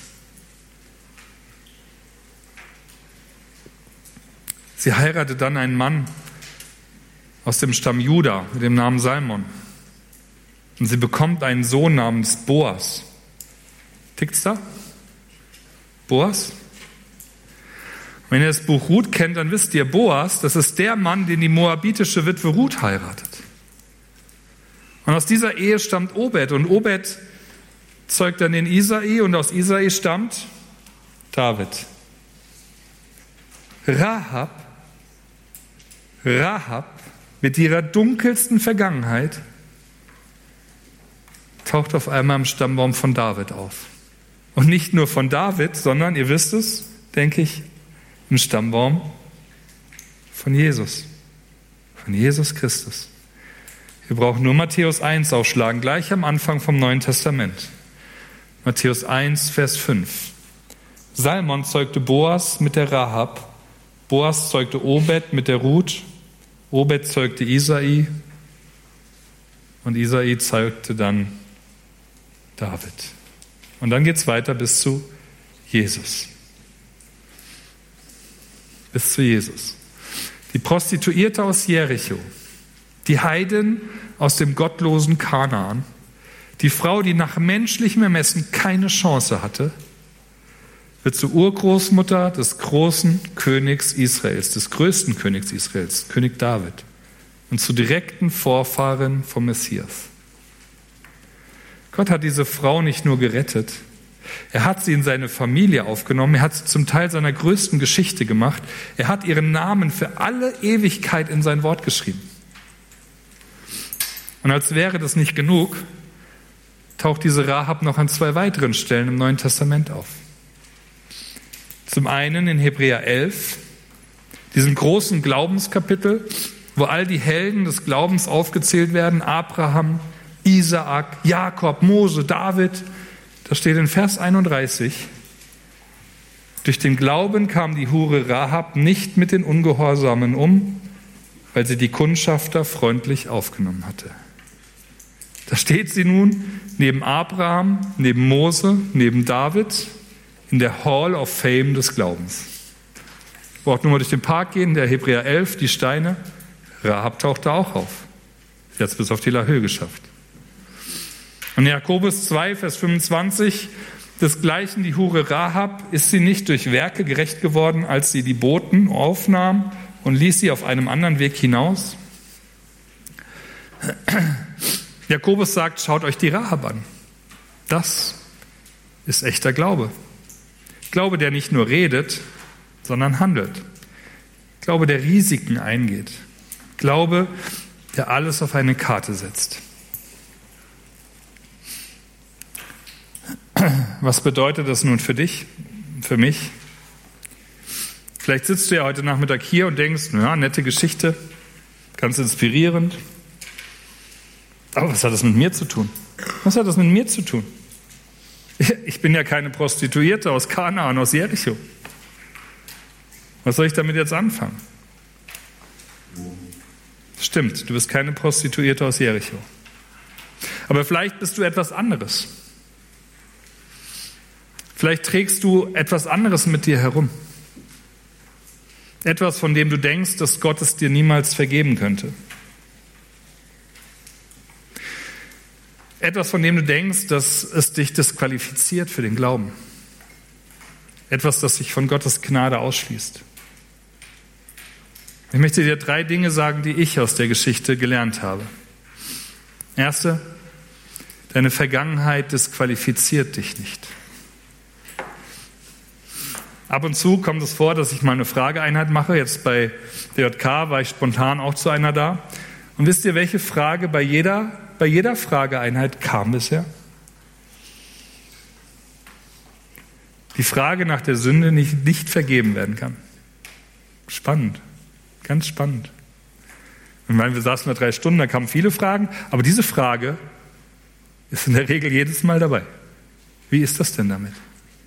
Sie heiratet dann einen Mann aus dem Stamm Juda mit dem Namen Salmon. Und sie bekommt einen Sohn namens Boas. Tickt's da? Boas? Wenn ihr das Buch Ruth kennt, dann wisst ihr, Boas, das ist der Mann, den die moabitische Witwe Ruth heiratet. Und aus dieser Ehe stammt Obed. Und Obed zeugt dann den Isai und aus Isai stammt David. Rahab mit ihrer dunkelsten Vergangenheit taucht auf einmal im Stammbaum von David auf. Und nicht nur von David, sondern, ihr wisst es, denke ich, im Stammbaum von Jesus Christus. Wir brauchen nur Matthäus 1 aufschlagen, gleich am Anfang vom Neuen Testament. Matthäus 1, Vers 5. Salmon zeugte Boas mit der Rahab, Boas zeugte Obed mit der Ruth, Obed zeugte Isai und Isai zeugte dann David. Und dann geht es weiter bis zu Jesus. Bis zu Jesus. Die Prostituierte aus Jericho, die Heidin aus dem gottlosen Kanaan, die Frau, die nach menschlichem Ermessen keine Chance hatte, wird zur Urgroßmutter des großen Königs Israels, des größten Königs Israels, König David, und zur direkten Vorfahrin vom Messias. Gott hat diese Frau nicht nur gerettet, er hat sie in seine Familie aufgenommen, er hat sie zum Teil seiner größten Geschichte gemacht, er hat ihren Namen für alle Ewigkeit in sein Wort geschrieben. Und als wäre das nicht genug, taucht diese Rahab noch an 2 weiteren Stellen im Neuen Testament auf. Zum einen in Hebräer 11, diesem großen Glaubenskapitel, wo all die Helden des Glaubens aufgezählt werden, Abraham, Isaak, Jakob, Mose, David. Da steht in Vers 31, durch den Glauben kam die Hure Rahab nicht mit den Ungehorsamen um, weil sie die Kundschafter freundlich aufgenommen hatte. Da steht sie nun neben Abraham, neben Mose, neben David in der Hall of Fame des Glaubens. Ich brauche nur mal durch den Park gehen, der Hebräer 11, die Steine. Rahab taucht da auch auf. Sie hat es bis auf die Höhe geschafft. Und Jakobus 2, Vers 25, desgleichen die Hure Rahab, ist sie nicht durch Werke gerecht geworden, als sie die Boten aufnahm und ließ sie auf einem anderen Weg hinaus? Jakobus sagt, schaut euch die Rahab an. Das ist echter Glaube. Glaube, der nicht nur redet, sondern handelt. Glaube, der Risiken eingeht. Glaube, der alles auf eine Karte setzt. Was bedeutet das nun für dich, für mich? Vielleicht sitzt du ja heute Nachmittag hier und denkst, ja, nette Geschichte, ganz inspirierend. Aber was hat das mit mir zu tun? Was hat das mit mir zu tun? Ich bin ja keine Prostituierte aus Kanaan, aus Jericho. Was soll ich damit jetzt anfangen? Stimmt, du bist keine Prostituierte aus Jericho. Aber vielleicht bist du etwas anderes. Vielleicht trägst du etwas anderes mit dir herum. Etwas, von dem du denkst, dass Gott es dir niemals vergeben könnte. Etwas, von dem du denkst, dass es dich disqualifiziert für den Glauben. Etwas, das dich von Gottes Gnade ausschließt. Ich möchte dir 3 Dinge sagen, die ich aus der Geschichte gelernt habe. Erste, deine Vergangenheit disqualifiziert dich nicht. Ab und zu kommt es vor, dass ich mal eine Frageeinheit mache. Jetzt bei DJK war ich spontan auch zu einer da. Und wisst ihr, welche Frage bei jeder Frageeinheit kam bisher? Die Frage nach der Sünde, die nicht vergeben werden kann. Spannend, ganz spannend. Ich meine, wir saßen da 3 Stunden, da kamen viele Fragen, aber diese Frage ist in der Regel jedes Mal dabei. Wie ist das denn damit?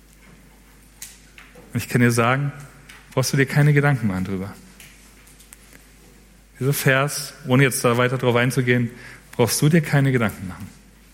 Und ich kann dir sagen, brauchst du dir keine Gedanken machen drüber. Dieser Vers, ohne jetzt da weiter drauf einzugehen, brauchst du dir keine Gedanken machen.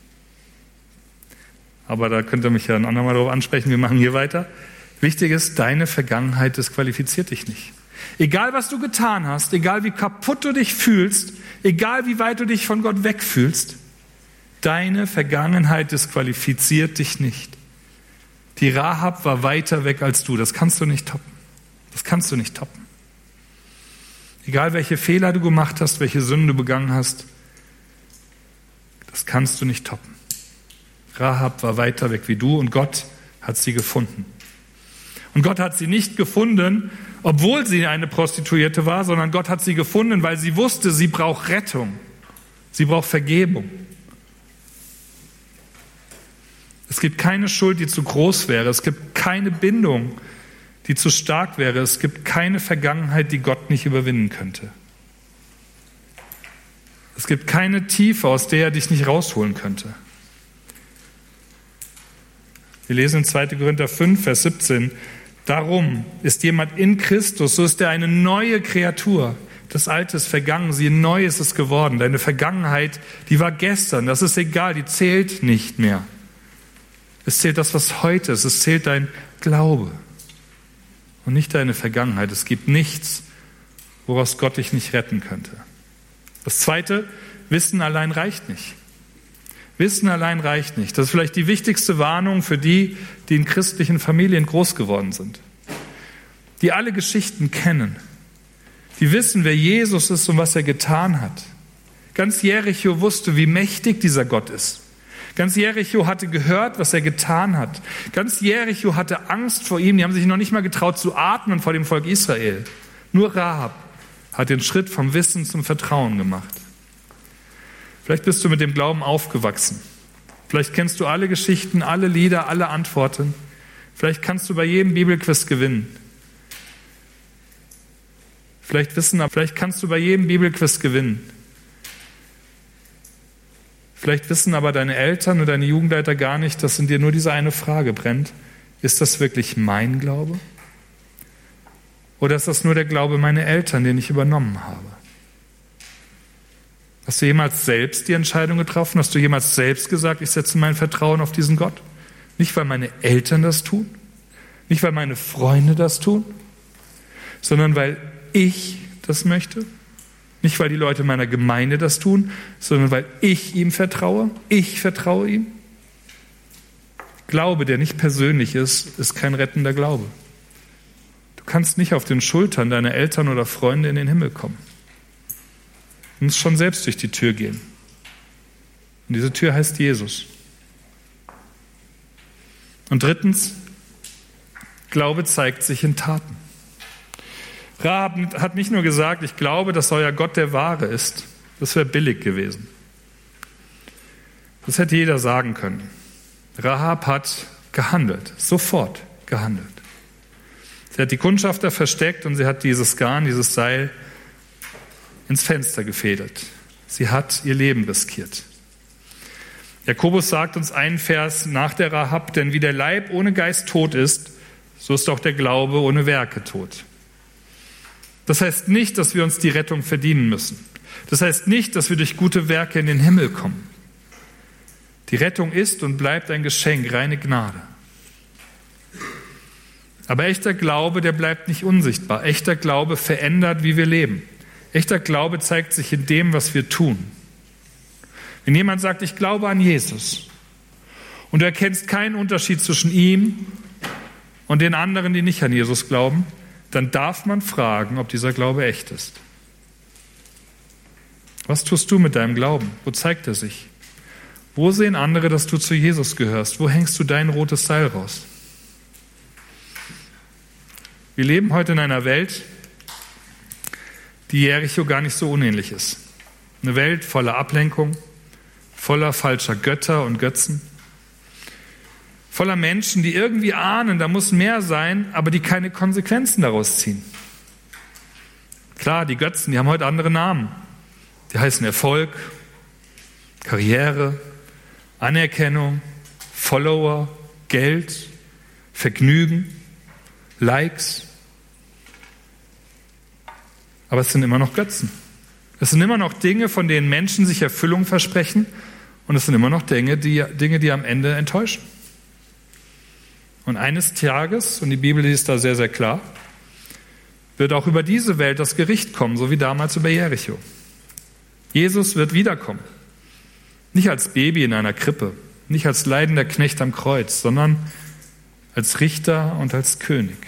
Aber da könnt ihr mich ja ein andermal darauf ansprechen, wir machen hier weiter. Wichtig ist, deine Vergangenheit disqualifiziert dich nicht. Egal, was du getan hast, egal wie kaputt du dich fühlst, egal wie weit du dich von Gott wegfühlst, deine Vergangenheit disqualifiziert dich nicht. Die Rahab war weiter weg als du. Das kannst du nicht toppen. Das kannst du nicht toppen. Egal, welche Fehler du gemacht hast, welche Sünden du begangen hast, das kannst du nicht toppen. Rahab war weiter weg wie du und Gott hat sie gefunden. Und Gott hat sie nicht gefunden, obwohl sie eine Prostituierte war, sondern Gott hat sie gefunden, weil sie wusste, sie braucht Rettung. Sie braucht Vergebung. Es gibt keine Schuld, die zu groß wäre. Es gibt keine Bindung, die zu stark wäre. Es gibt keine Vergangenheit, die Gott nicht überwinden könnte. Es gibt keine Tiefe, aus der er dich nicht rausholen könnte. Wir lesen in 2. Korinther 5, Vers 17. Darum ist jemand in Christus, so ist er eine neue Kreatur. Das Alte ist vergangen, siehe, neu ist es geworden. Deine Vergangenheit, die war gestern, das ist egal, die zählt nicht mehr. Es zählt das, was heute ist. Es zählt dein Glaube und nicht deine Vergangenheit. Es gibt nichts, woraus Gott dich nicht retten könnte. Das Zweite, Wissen allein reicht nicht. Wissen allein reicht nicht. Das ist vielleicht die wichtigste Warnung für die, die in christlichen Familien groß geworden sind. Die alle Geschichten kennen. Die wissen, wer Jesus ist und was er getan hat. Ganz Jericho wusste, wie mächtig dieser Gott ist. Ganz Jericho hatte gehört, was er getan hat. Ganz Jericho hatte Angst vor ihm. Die haben sich noch nicht mal getraut zu atmen vor dem Volk Israel. Nur Rahab hat den Schritt vom Wissen zum Vertrauen gemacht. Vielleicht bist du mit dem Glauben aufgewachsen. Vielleicht kennst du alle Geschichten, alle Lieder, alle Antworten. Vielleicht kannst du bei jedem Bibelquiz gewinnen. Vielleicht kannst du bei jedem Bibelquiz gewinnen. Vielleicht wissen aber deine Eltern oder deine Jugendleiter gar nicht, dass in dir nur diese eine Frage brennt. Ist das wirklich mein Glaube? Oder ist das nur der Glaube meiner Eltern, den ich übernommen habe? Hast du jemals selbst die Entscheidung getroffen? Hast du jemals selbst gesagt, ich setze mein Vertrauen auf diesen Gott? Nicht, weil meine Eltern das tun, nicht, weil meine Freunde das tun, sondern weil ich das möchte. Nicht, weil die Leute meiner Gemeinde das tun, sondern weil ich ihm vertraue. Ich vertraue ihm. Glaube, der nicht persönlich ist, ist kein rettender Glaube. Du kannst nicht auf den Schultern deiner Eltern oder Freunde in den Himmel kommen. Du musst schon selbst durch die Tür gehen. Und diese Tür heißt Jesus. Und drittens, Glaube zeigt sich in Taten. Rahab hat nicht nur gesagt, ich glaube, dass euer Gott der wahre ist. Das wäre billig gewesen. Das hätte jeder sagen können. Rahab hat gehandelt, sofort gehandelt. Sie hat die Kundschafter versteckt und sie hat dieses Garn, dieses Seil ins Fenster gefädelt. Sie hat ihr Leben riskiert. Jakobus sagt uns einen Vers nach der Rahab, denn wie der Leib ohne Geist tot ist, so ist auch der Glaube ohne Werke tot. Das heißt nicht, dass wir uns die Rettung verdienen müssen. Das heißt nicht, dass wir durch gute Werke in den Himmel kommen. Die Rettung ist und bleibt ein Geschenk, reine Gnade. Aber echter Glaube, der bleibt nicht unsichtbar. Echter Glaube verändert, wie wir leben. Echter Glaube zeigt sich in dem, was wir tun. Wenn jemand sagt, ich glaube an Jesus, und du erkennst keinen Unterschied zwischen ihm und den anderen, die nicht an Jesus glauben, dann darf man fragen, ob dieser Glaube echt ist. Was tust du mit deinem Glauben? Wo zeigt er sich? Wo sehen andere, dass du zu Jesus gehörst? Wo hängst du dein rotes Seil raus? Wir leben heute in einer Welt, die Jericho gar nicht so unähnlich ist. Eine Welt voller Ablenkung, voller falscher Götter und Götzen, voller Menschen, die irgendwie ahnen, da muss mehr sein, aber die keine Konsequenzen daraus ziehen. Klar, die Götzen, die haben heute andere Namen. Die heißen Erfolg, Karriere, Anerkennung, Follower, Geld, Vergnügen, Likes. Aber es sind immer noch Götzen. Es sind immer noch Dinge, von denen Menschen sich Erfüllung versprechen, und es sind immer noch Dinge, die am Ende enttäuschen. Und eines Tages, und die Bibel ist da sehr, sehr klar, wird auch über diese Welt das Gericht kommen, so wie damals über Jericho. Jesus wird wiederkommen. Nicht als Baby in einer Krippe, nicht als leidender Knecht am Kreuz, sondern als Richter und als König.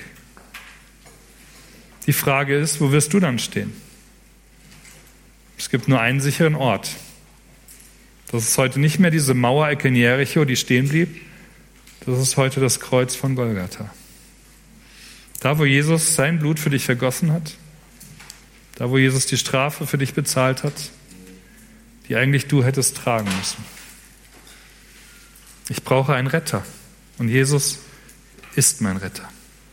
Die Frage ist, wo wirst du dann stehen? Es gibt nur einen sicheren Ort. Das ist heute nicht mehr diese Mauerecke in Jericho, die stehen blieb. Das ist heute das Kreuz von Golgatha. Da, wo Jesus sein Blut für dich vergossen hat, da, wo Jesus die Strafe für dich bezahlt hat, die eigentlich du hättest tragen müssen. Ich brauche einen Retter und Jesus ist mein Retter.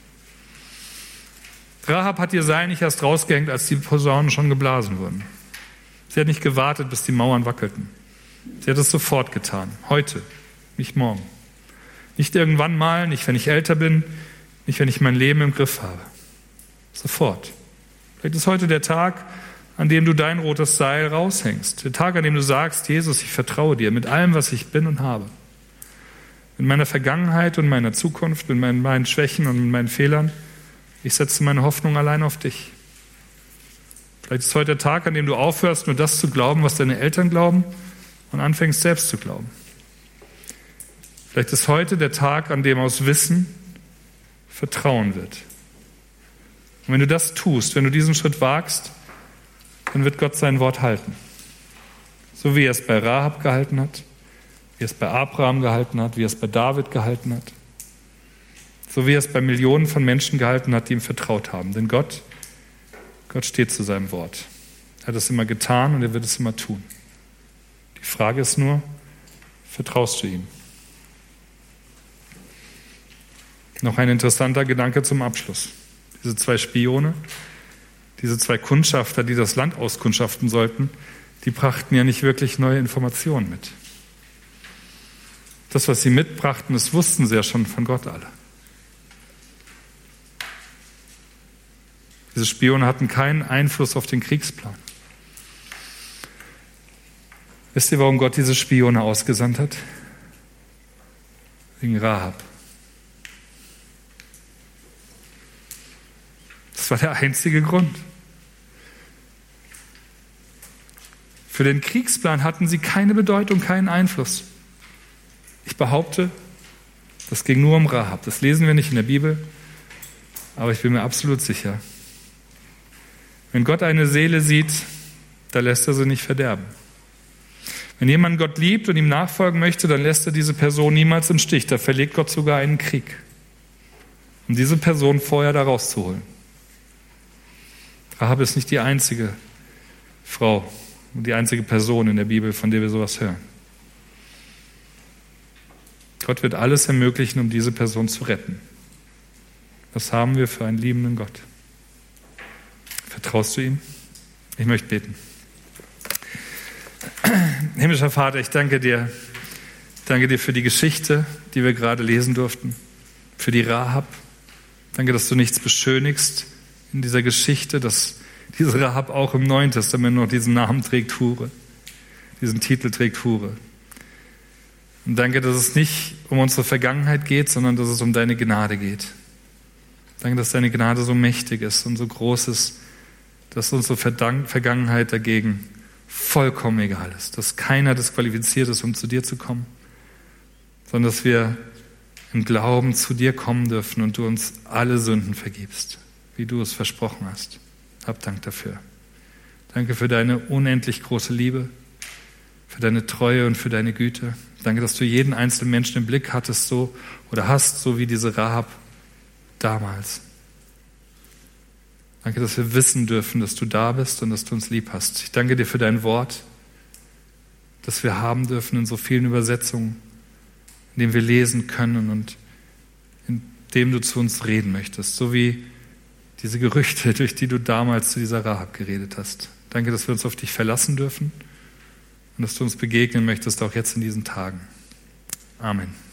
Rahab hat ihr Seil nicht erst rausgehängt, als die Posaunen schon geblasen wurden. Sie hat nicht gewartet, bis die Mauern wackelten. Sie hat es sofort getan. Heute, nicht morgen. Nicht irgendwann mal, nicht wenn ich älter bin, nicht wenn ich mein Leben im Griff habe. Sofort. Vielleicht ist heute der Tag, an dem du dein rotes Seil raushängst. Der Tag, an dem du sagst, Jesus, ich vertraue dir mit allem, was ich bin und habe. Mit meiner Vergangenheit und meiner Zukunft, mit meinen Schwächen und mit meinen Fehlern. Ich setze meine Hoffnung allein auf dich. Vielleicht ist heute der Tag, an dem du aufhörst, nur das zu glauben, was deine Eltern glauben, und anfängst, selbst zu glauben. Vielleicht ist heute der Tag, an dem aus Wissen Vertrauen wird. Und wenn du das tust, wenn du diesen Schritt wagst, dann wird Gott sein Wort halten. So wie er es bei Rahab gehalten hat, wie er es bei Abraham gehalten hat, wie er es bei David gehalten hat. So wie er es bei Millionen von Menschen gehalten hat, die ihm vertraut haben. Denn Gott steht zu seinem Wort. Er hat es immer getan und er wird es immer tun. Die Frage ist nur, vertraust du ihm? Noch ein interessanter Gedanke zum Abschluss. Diese 2 Spione, diese 2 Kundschafter, die das Land auskundschaften sollten, die brachten ja nicht wirklich neue Informationen mit. Das, was sie mitbrachten, das wussten sie ja schon von Gott alle. Diese Spione hatten keinen Einfluss auf den Kriegsplan. Wisst ihr, warum Gott diese Spione ausgesandt hat? Wegen Rahab. Das war der einzige Grund. Für den Kriegsplan hatten sie keine Bedeutung, keinen Einfluss. Ich behaupte, das ging nur um Rahab. Das lesen wir nicht in der Bibel, aber ich bin mir absolut sicher. Wenn Gott eine Seele sieht, dann lässt er sie nicht verderben. Wenn jemand Gott liebt und ihm nachfolgen möchte, dann lässt er diese Person niemals im Stich. Da verlegt Gott sogar einen Krieg, um diese Person vorher da rauszuholen. Rahab ist nicht die einzige Frau und die einzige Person in der Bibel, von der wir sowas hören. Gott wird alles ermöglichen, um diese Person zu retten. Was haben wir für einen liebenden Gott? Vertraust du ihm? Ich möchte beten. Himmlischer Vater, ich danke dir für die Geschichte, die wir gerade lesen durften, für die Rahab. Danke, dass du nichts beschönigst in dieser Geschichte, dass diese Rahab auch im Neuen Testament noch diesen Namen trägt, Hure, diesen Titel trägt, Hure. Und danke, dass es nicht um unsere Vergangenheit geht, sondern dass es um deine Gnade geht. Danke, dass deine Gnade so mächtig ist und so groß ist, dass unsere Vergangenheit dagegen vollkommen egal ist, dass keiner disqualifiziert ist, um zu dir zu kommen, sondern dass wir im Glauben zu dir kommen dürfen und du uns alle Sünden vergibst, wie du es versprochen hast. Hab Dank dafür. Danke für deine unendlich große Liebe, für deine Treue und für deine Güte. Danke, dass du jeden einzelnen Menschen im Blick hattest, so wie diese Rahab damals. Danke, dass wir wissen dürfen, dass du da bist und dass du uns lieb hast. Ich danke dir für dein Wort, das wir haben dürfen in so vielen Übersetzungen, in denen wir lesen können und in dem du zu uns reden möchtest, so wie diese Gerüchte, durch die du damals zu dieser Rahab geredet hast. Danke, dass wir uns auf dich verlassen dürfen und dass du uns begegnen möchtest, auch jetzt in diesen Tagen. Amen.